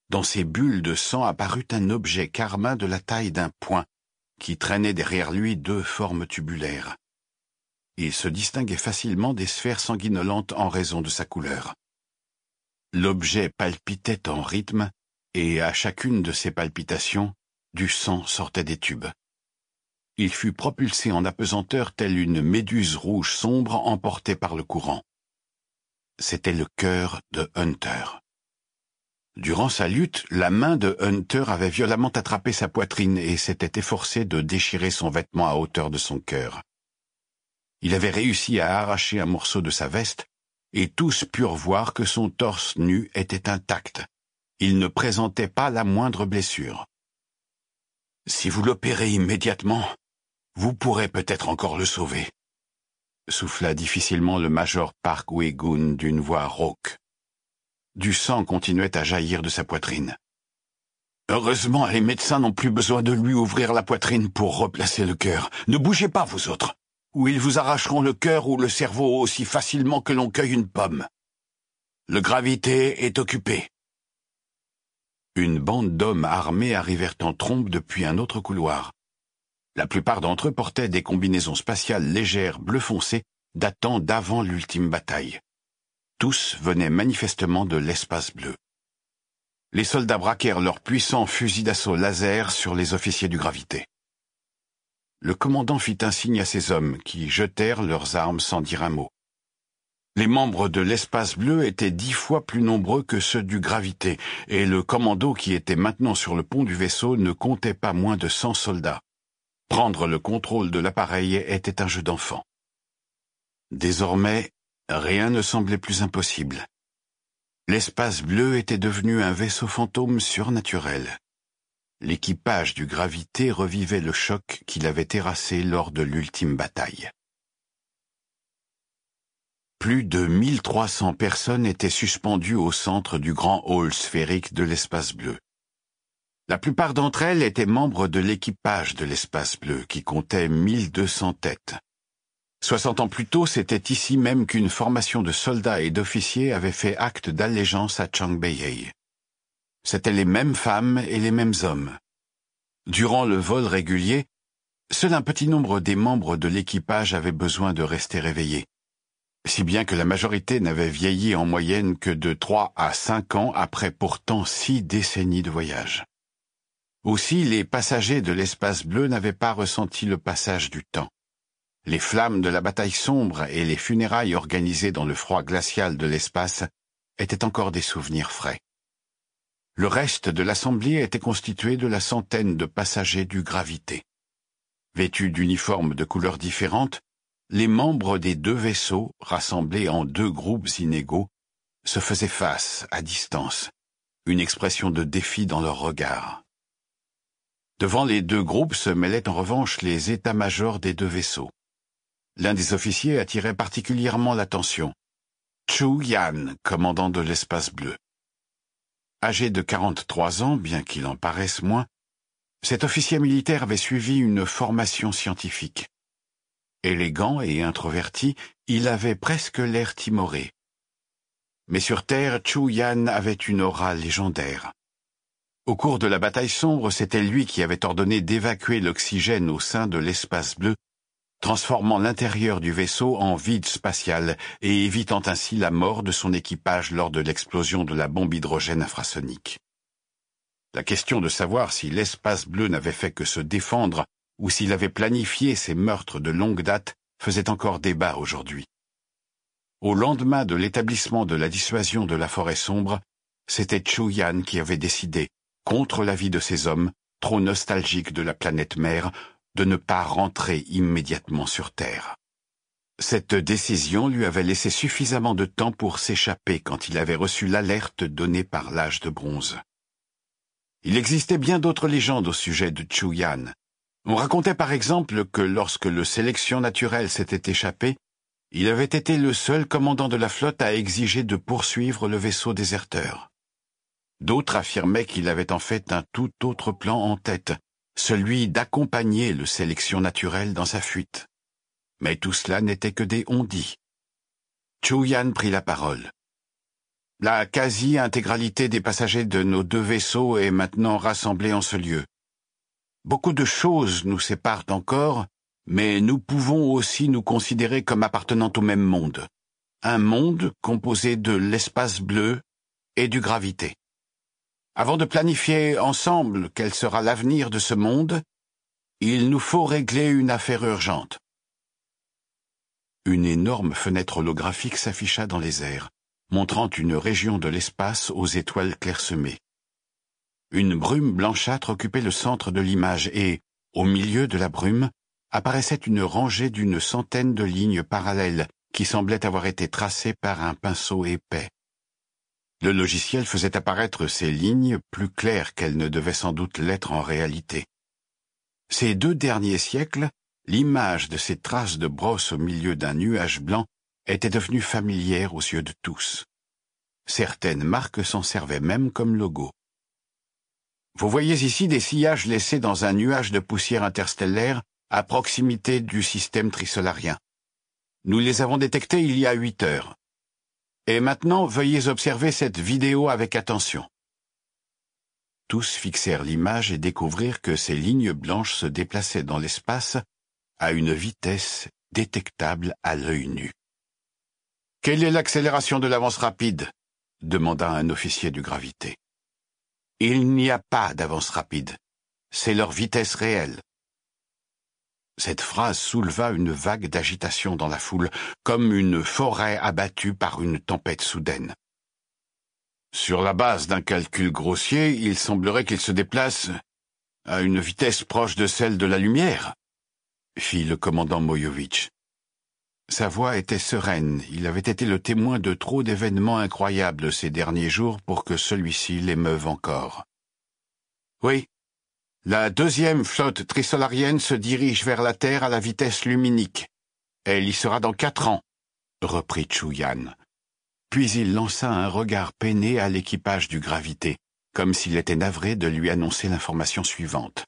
dans ces bulles de sang apparut un objet carmin de la taille d'un poing, qui traînait derrière lui deux formes tubulaires. Il se distinguait facilement des sphères sanguinolentes en raison de sa couleur. L'objet palpitait en rythme, et à chacune de ces palpitations, du sang sortait des tubes. Il fut propulsé en apesanteur telle une méduse rouge sombre emportée par le courant. C'était le cœur de Hunter. Durant sa lutte, la main de Hunter avait violemment attrapé sa poitrine et s'était efforcé de déchirer son vêtement à hauteur de son cœur. Il avait réussi à arracher un morceau de sa veste, et tous purent voir que son torse nu était intact. Il ne présentait pas la moindre blessure. « Si vous l'opérez immédiatement, vous pourrez peut-être encore le sauver, » souffla difficilement le major Park Wee-gun d'une voix rauque. Du sang continuait à jaillir de sa poitrine. « Heureusement, les médecins n'ont plus besoin de lui ouvrir la poitrine pour replacer le cœur. Ne bougez pas, vous autres, ou ils vous arracheront le cœur ou le cerveau aussi facilement que l'on cueille une pomme. Le gravité est occupé. » Une bande d'hommes armés arrivèrent en trombe depuis un autre couloir. La plupart d'entre eux portaient des combinaisons spatiales légères bleu foncé datant d'avant l'ultime bataille. Tous venaient manifestement de l'espace bleu. Les soldats braquèrent leurs puissants fusils d'assaut laser sur les officiers du gravité. Le commandant fit un signe à ses hommes, qui jetèrent leurs armes sans dire un mot. Les membres de l'espace bleu étaient dix fois plus nombreux que ceux du gravité, et le commando qui était maintenant sur le pont du vaisseau ne comptait pas moins de cent soldats. Prendre le contrôle de l'appareil était un jeu d'enfant. Désormais, rien ne semblait plus impossible. L'espace bleu était devenu un vaisseau fantôme surnaturel. L'équipage du gravité revivait le choc qu'il avait terrassé lors de l'ultime bataille. Plus de mille trois cents personnes étaient suspendues au centre du grand hall sphérique de l'espace bleu. La plupart d'entre elles étaient membres de l'équipage de l'espace bleu, qui comptait mille deux cents têtes. Soixante ans plus tôt, c'était ici même qu'une formation de soldats et d'officiers avait fait acte d'allégeance à Changbeiyei. C'étaient les mêmes femmes et les mêmes hommes. Durant le vol régulier, seul un petit nombre des membres de l'équipage avaient besoin de rester réveillés, si bien que la majorité n'avait vieilli en moyenne que de trois à cinq ans après pourtant six décennies de voyage. Aussi, les passagers de l'espace bleu n'avaient pas ressenti le passage du temps. Les flammes de la bataille sombre et les funérailles organisées dans le froid glacial de l'espace étaient encore des souvenirs frais. Le reste de l'assemblée était constitué de la centaine de passagers du gravité. Vêtus d'uniformes de couleurs différentes, les membres des deux vaisseaux, rassemblés en deux groupes inégaux, se faisaient face à distance, une expression de défi dans leur regard. Devant les deux groupes se mêlaient en revanche les états-majors des deux vaisseaux. L'un des officiers attirait particulièrement l'attention. Chu Yan, commandant de l'espace bleu. Âgé de quarante-trois ans, bien qu'il en paraisse moins, cet officier militaire avait suivi une formation scientifique. Élégant et introverti, il avait presque l'air timoré. Mais sur Terre, Chu Yan avait une aura légendaire. Au cours de la bataille sombre, c'était lui qui avait ordonné d'évacuer l'oxygène au sein de l'espace bleu, transformant l'intérieur du vaisseau en vide spatial et évitant ainsi la mort de son équipage lors de l'explosion de la bombe hydrogène infrasonique. La question de savoir si l'espace bleu n'avait fait que se défendre ou s'il avait planifié ces meurtres de longue date faisait encore débat aujourd'hui. Au lendemain de l'établissement de la dissuasion de la forêt sombre, c'était Chu Yan qui avait décidé, contre l'avis de ses hommes, trop nostalgiques de la planète mère, de ne pas rentrer immédiatement sur Terre. Cette décision lui avait laissé suffisamment de temps pour s'échapper quand il avait reçu l'alerte donnée par l'âge de bronze. Il existait bien d'autres légendes au sujet de Chu Yan. On racontait par exemple que lorsque le sélection naturelle s'était échappé, il avait été le seul commandant de la flotte à exiger de poursuivre le vaisseau déserteur. D'autres affirmaient qu'il avait en fait un tout autre plan en tête, celui d'accompagner le sélection naturelle dans sa fuite. Mais tout cela n'était que des on-dit. Chu Yan prit la parole. La quasi-intégralité des passagers de nos deux vaisseaux est maintenant rassemblée en ce lieu. Beaucoup de choses nous séparent encore, mais nous pouvons aussi nous considérer comme appartenant au même monde. Un monde composé de l'espace bleu et du gravité. Avant de planifier ensemble quel sera l'avenir de ce monde, il nous faut régler une affaire urgente. Une énorme fenêtre holographique s'afficha dans les airs, montrant une région de l'espace aux étoiles clairsemées. Une brume blanchâtre occupait le centre de l'image et, au milieu de la brume, apparaissait une rangée d'une centaine de lignes parallèles qui semblaient avoir été tracées par un pinceau épais. Le logiciel faisait apparaître ces lignes plus claires qu'elles ne devaient sans doute l'être en réalité. Ces deux derniers siècles, l'image de ces traces de brosse au milieu d'un nuage blanc était devenue familière aux yeux de tous. Certaines marques s'en servaient même comme logo. Vous voyez ici des sillages laissés dans un nuage de poussière interstellaire à proximité du système trisolarien. Nous les avons détectés il y a huit heures. Et maintenant, veuillez observer cette vidéo avec attention. Tous fixèrent l'image et découvrirent que ces lignes blanches se déplaçaient dans l'espace à une vitesse détectable à l'œil nu. « Quelle est l'accélération de l'avance rapide ?» demanda un officier du gravité. « Il n'y a pas d'avance rapide. C'est leur vitesse réelle. » Cette phrase souleva une vague d'agitation dans la foule, comme une forêt abattue par une tempête soudaine. Sur la base d'un calcul grossier, il semblerait qu'il se déplace à une vitesse proche de celle de la lumière, fit le commandant Moyovitch. Sa voix était sereine, il avait été le témoin de trop d'événements incroyables ces derniers jours pour que celui-ci l'émeuve encore. Oui. La deuxième flotte trisolarienne se dirige vers la Terre à la vitesse luminique. Elle y sera dans quatre ans, reprit Chuyan. Puis il lança un regard peiné à l'équipage du Gravité, comme s'il était navré de lui annoncer l'information suivante.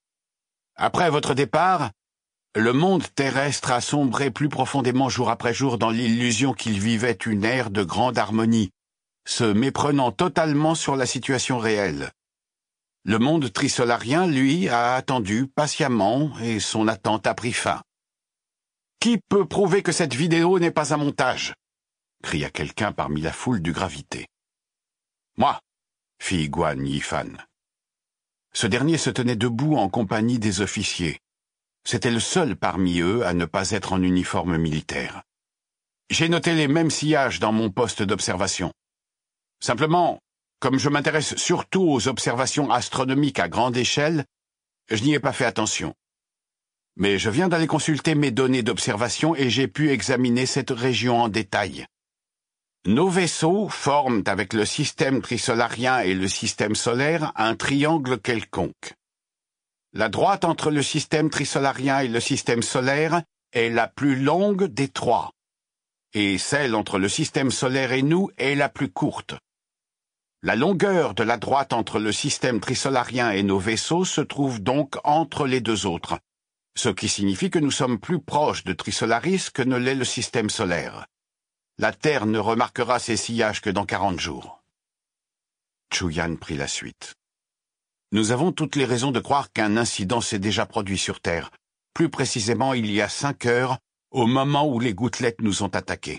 Après votre départ, le monde terrestre a sombré plus profondément jour après jour dans l'illusion qu'il vivait une ère de grande harmonie, se méprenant totalement sur la situation réelle. Le monde trisolarien, lui, a attendu patiemment et son attente a pris fin. « Qui peut prouver que cette vidéo n'est pas un montage ?» cria quelqu'un parmi la foule du Gravité. « Moi !» fit Guan Yifan. Ce dernier se tenait debout en compagnie des officiers. C'était le seul parmi eux à ne pas être en uniforme militaire. « J'ai noté les mêmes sillages dans mon poste d'observation. Simplement, comme je m'intéresse surtout aux observations astronomiques à grande échelle, je n'y ai pas fait attention. Mais je viens d'aller consulter mes données d'observation et j'ai pu examiner cette région en détail. Nos vaisseaux forment avec le système trisolarien et le système solaire un triangle quelconque. La droite entre le système trisolarien et le système solaire est la plus longue des trois, et celle entre le système solaire et nous est la plus courte. La longueur de la droite entre le système trisolarien et nos vaisseaux se trouve donc entre les deux autres, ce qui signifie que nous sommes plus proches de Trisolaris que ne l'est le système solaire. La Terre ne remarquera ces sillages que dans quarante jours. Chuyan prit la suite. Nous avons toutes les raisons de croire qu'un incident s'est déjà produit sur Terre, plus précisément il y a cinq heures, au moment où les gouttelettes nous ont attaqués.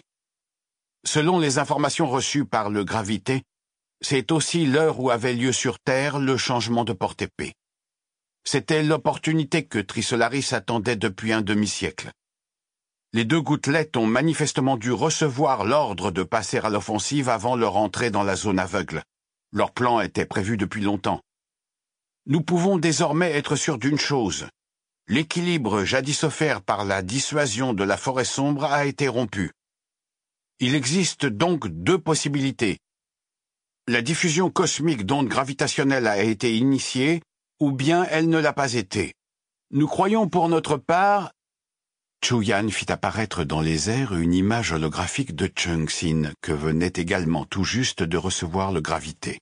Selon les informations reçues par le Gravité, c'est aussi l'heure où avait lieu sur Terre le changement de porte-épée. C'était l'opportunité que Trisolaris attendait depuis un demi-siècle. Les deux gouttelettes ont manifestement dû recevoir l'ordre de passer à l'offensive avant leur entrée dans la zone aveugle. Leur plan était prévu depuis longtemps. Nous pouvons désormais être sûrs d'une chose. L'équilibre jadis offert par la dissuasion de la forêt sombre a été rompu. Il existe donc deux possibilités. La diffusion cosmique d'ondes gravitationnelles a été initiée, ou bien elle ne l'a pas été. Nous croyons pour notre part... Chuyan fit apparaître dans les airs une image holographique de Cheng-Sin, que venait également tout juste de recevoir le Gravité.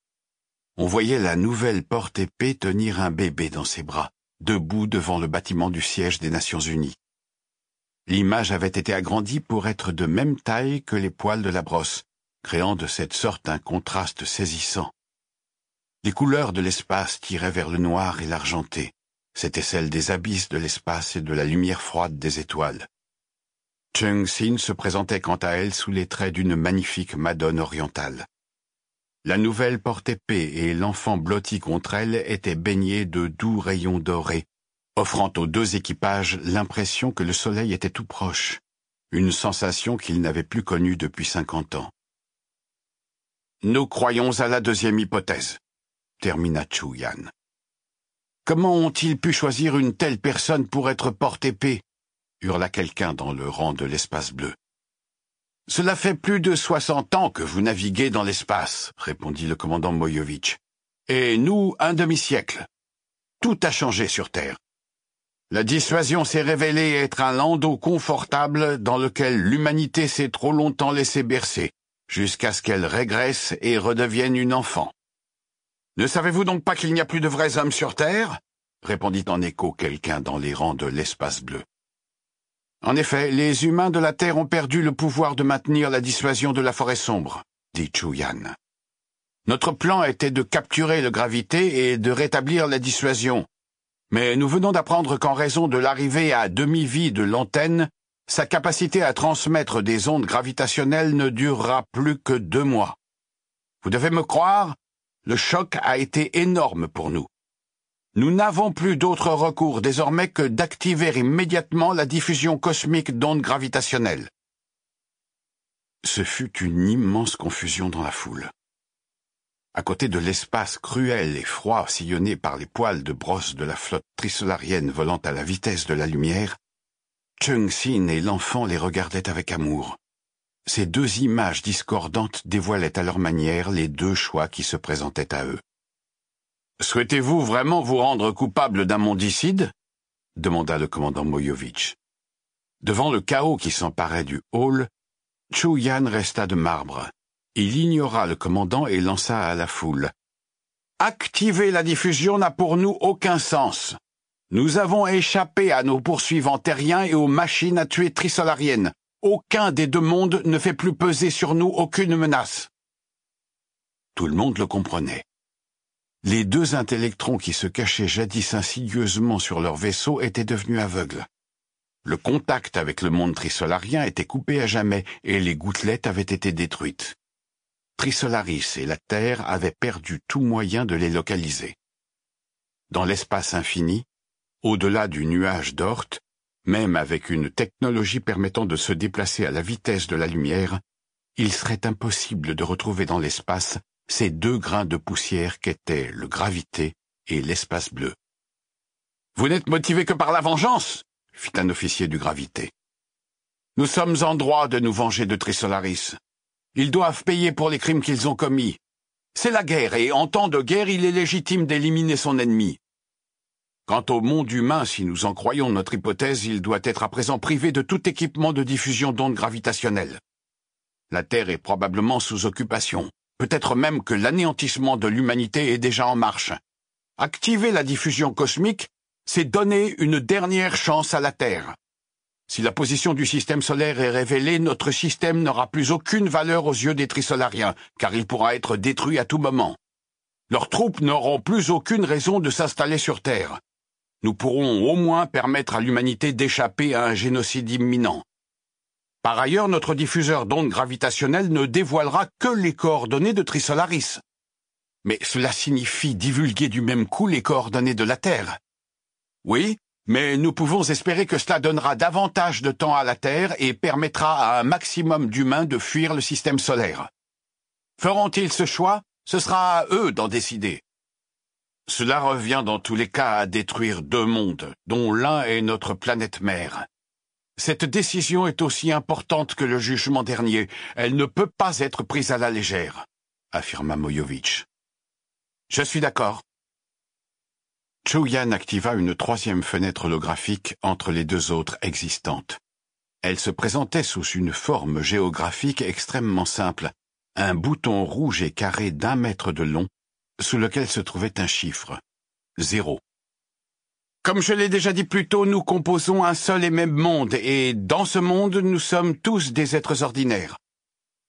On voyait la nouvelle porte-épée tenir un bébé dans ses bras, debout devant le bâtiment du siège des Nations Unies. L'image avait été agrandie pour être de même taille que les poils de la brosse, créant de cette sorte un contraste saisissant. Les couleurs de l'espace tiraient vers le noir et l'argenté. C'étaient celles des abysses de l'espace et de la lumière froide des étoiles. Chung-sin se présentait quant à elle sous les traits d'une magnifique Madone orientale. La nouvelle portait paix et l'enfant blotti contre elle était baigné de doux rayons dorés, offrant aux deux équipages l'impression que le soleil était tout proche, une sensation qu'ils n'avaient plus connue depuis cinquante ans. « Nous croyons à la deuxième hypothèse », termina Chu-yan. « Comment ont-ils pu choisir une telle personne pour être porte-épée » hurla quelqu'un dans le rang de l'espace bleu. « Cela fait plus de soixante ans que vous naviguez dans l'espace, » répondit le commandant Moyovitch. « Et nous, un demi-siècle. Tout a changé sur Terre. La dissuasion s'est révélée être un landau confortable dans lequel l'humanité s'est trop longtemps laissée bercer, jusqu'à ce qu'elle régresse et redevienne une enfant. Ne savez-vous donc pas qu'il n'y a plus de vrais hommes sur Terre ?» répondit en écho quelqu'un dans les rangs de l'espace bleu. En effet, les humains de la Terre ont perdu le pouvoir de maintenir la dissuasion de la forêt sombre, dit Chu-yan. Notre plan était de capturer le gravité et de rétablir la dissuasion. Mais nous venons d'apprendre qu'en raison de l'arrivée à demi-vie de l'antenne, sa capacité à transmettre des ondes gravitationnelles ne durera plus que deux mois. Vous devez me croire, le choc a été énorme pour nous. Nous n'avons plus d'autre recours désormais que d'activer immédiatement la diffusion cosmique d'ondes gravitationnelles. Ce fut une immense confusion dans la foule. À côté de l'espace cruel et froid sillonné par les poils de brosse de la flotte trisolarienne volant à la vitesse de la lumière, Chung-sin et l'enfant les regardaient avec amour. Ces deux images discordantes dévoilaient à leur manière les deux choix qui se présentaient à eux. « Souhaitez-vous vraiment vous rendre coupable d'un mondicide ?» demanda le commandant Moyovitch. Devant le chaos qui s'emparait du hall, Chu-yan resta de marbre. Il ignora le commandant et lança à la foule. « Activer la diffusion n'a pour nous aucun sens. Nous avons échappé à nos poursuivants terriens et aux machines à tuer trisolariennes. Aucun des deux mondes ne fait plus peser sur nous aucune menace. » Tout le monde le comprenait. Les deux intellectrons qui se cachaient jadis insidieusement sur leur vaisseau étaient devenus aveugles. Le contact avec le monde trisolarien était coupé à jamais et les gouttelettes avaient été détruites. Trisolaris et la Terre avaient perdu tout moyen de les localiser. Dans l'espace infini, au-delà du nuage d'Oort, même avec une technologie permettant de se déplacer à la vitesse de la lumière, il serait impossible de retrouver dans l'espace ces deux grains de poussière qu'étaient le gravité et l'espace bleu. « Vous n'êtes motivé que par la vengeance !» fit un officier du gravité. « Nous sommes en droit de nous venger de Trisolaris. Ils doivent payer pour les crimes qu'ils ont commis. C'est la guerre, et en temps de guerre, il est légitime d'éliminer son ennemi. Quant au monde humain, si nous en croyons notre hypothèse, il doit être à présent privé de tout équipement de diffusion d'ondes gravitationnelles. La Terre est probablement sous occupation. Peut-être même que l'anéantissement de l'humanité est déjà en marche. Activer la diffusion cosmique, c'est donner une dernière chance à la Terre. Si la position du système solaire est révélée, notre système n'aura plus aucune valeur aux yeux des trisolariens, car il pourra être détruit à tout moment. Leurs troupes n'auront plus aucune raison de s'installer sur Terre. Nous pourrons au moins permettre à l'humanité d'échapper à un génocide imminent. Par ailleurs, notre diffuseur d'ondes gravitationnelles ne dévoilera que les coordonnées de Trisolaris. Mais cela signifie divulguer du même coup les coordonnées de la Terre. Oui, mais nous pouvons espérer que cela donnera davantage de temps à la Terre et permettra à un maximum d'humains de fuir le système solaire. Feront-ils ce choix? Ce sera à eux d'en décider. Cela revient dans tous les cas à détruire deux mondes, dont l'un est notre planète mère. Cette décision est aussi importante que le jugement dernier. Elle ne peut pas être prise à la légère, affirma Moyovitch. Je suis d'accord. Chu-yan activa une troisième fenêtre holographique entre les deux autres existantes. Elle se présentait sous une forme géographique extrêmement simple, un bouton rouge et carré d'un mètre de long, sous lequel se trouvait un chiffre, zéro. Comme je l'ai déjà dit plus tôt, nous composons un seul et même monde, et dans ce monde, nous sommes tous des êtres ordinaires.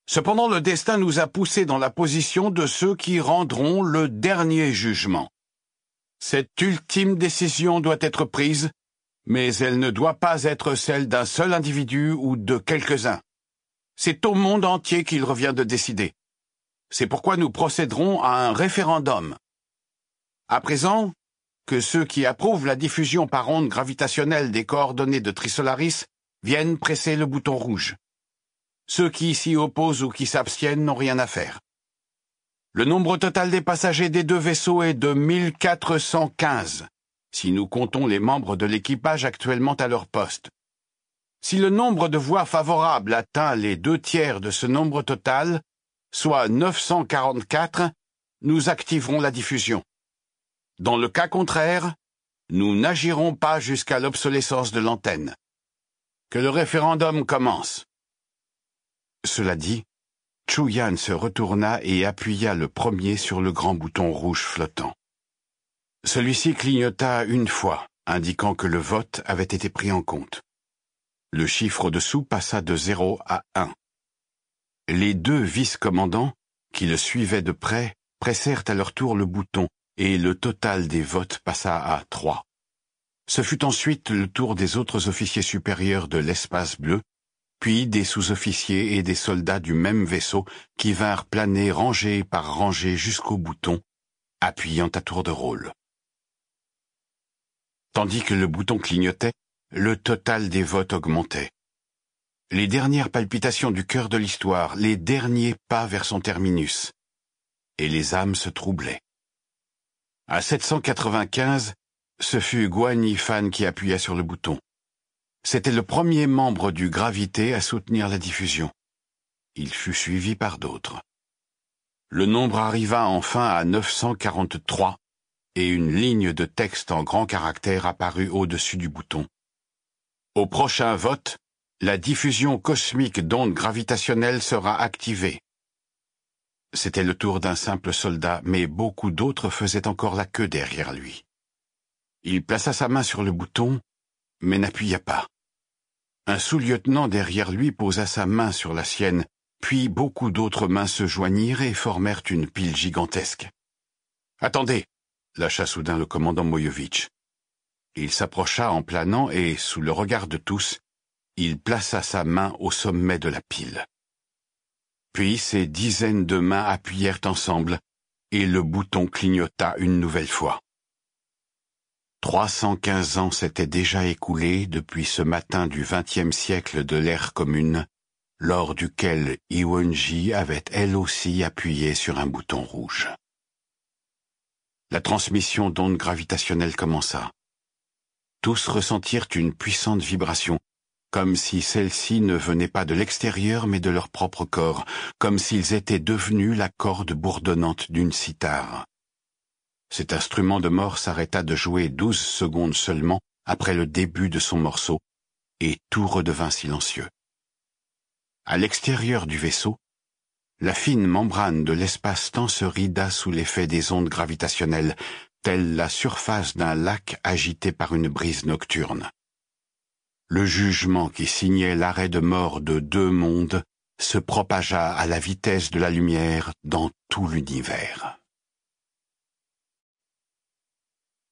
Cependant, le destin nous a poussés dans la position de ceux qui rendront le dernier jugement. Cette ultime décision doit être prise, mais elle ne doit pas être celle d'un seul individu ou de quelques-uns. C'est au monde entier qu'il revient de décider. C'est pourquoi nous procéderons à un référendum. À présent, que ceux qui approuvent la diffusion par ondes gravitationnelles des coordonnées de Trisolaris viennent presser le bouton rouge. Ceux qui s'y opposent ou qui s'abstiennent n'ont rien à faire. Le nombre total des passagers des deux vaisseaux est de mille quatre cent quinze, si nous comptons les membres de l'équipage actuellement à leur poste. Si le nombre de voix favorables atteint les deux tiers de ce nombre total, soit neuf cent quarante-quatre, nous activerons la diffusion. Dans le cas contraire, nous n'agirons pas jusqu'à l'obsolescence de l'antenne. Que le référendum commence. Cela dit, Chu-Yan se retourna et appuya le premier sur le grand bouton rouge flottant. Celui-ci clignota une fois, indiquant que le vote avait été pris en compte. Le chiffre au-dessous passa de zéro à un. Les deux vice-commandants, qui le suivaient de près, pressèrent à leur tour le bouton, et le total des votes passa à trois. Ce fut ensuite le tour des autres officiers supérieurs de l'espace bleu, puis des sous-officiers et des soldats du même vaisseau qui vinrent planer rangée par rangée jusqu'au bouton, appuyant à tour de rôle. Tandis que le bouton clignotait, le total des votes augmentait. Les dernières palpitations du cœur de l'histoire, les derniers pas vers son terminus. Et les âmes se troublaient. À sept cent quatre-vingt-quinze, ce fut Guan Yifan qui appuya sur le bouton. C'était le premier membre du Gravité à soutenir la diffusion. Il fut suivi par d'autres. Le nombre arriva enfin à neuf cent quarante-trois, et une ligne de texte en grands caractères apparut au-dessus du bouton. Au prochain vote, la diffusion cosmique d'ondes gravitationnelles sera activée. C'était le tour d'un simple soldat, mais beaucoup d'autres faisaient encore la queue derrière lui. Il plaça sa main sur le bouton, mais n'appuya pas. Un sous-lieutenant derrière lui posa sa main sur la sienne, puis beaucoup d'autres mains se joignirent et formèrent une pile gigantesque. « Attendez !» lâcha soudain le commandant Moyovitch. Il s'approcha en planant et, sous le regard de tous, il plaça sa main au sommet de la pile. Puis ces dizaines de mains appuyèrent ensemble, et le bouton clignota une nouvelle fois. Trois cent quinze ans s'étaient déjà écoulés depuis ce matin du vingtième siècle de l'ère commune, lors duquel Iwon-ji avait elle aussi appuyé sur un bouton rouge. La transmission d'ondes gravitationnelles commença. Tous ressentirent une puissante vibration, comme si celle-ci ne venait pas de l'extérieur mais de leur propre corps, comme s'ils étaient devenus la corde bourdonnante d'une cithare. Cet instrument de mort s'arrêta de jouer douze secondes seulement après le début de son morceau, et tout redevint silencieux. À l'extérieur du vaisseau, la fine membrane de l'espace-temps se rida sous l'effet des ondes gravitationnelles, telle la surface d'un lac agité par une brise nocturne. Le jugement qui signait l'arrêt de mort de deux mondes se propagea à la vitesse de la lumière dans tout l'univers.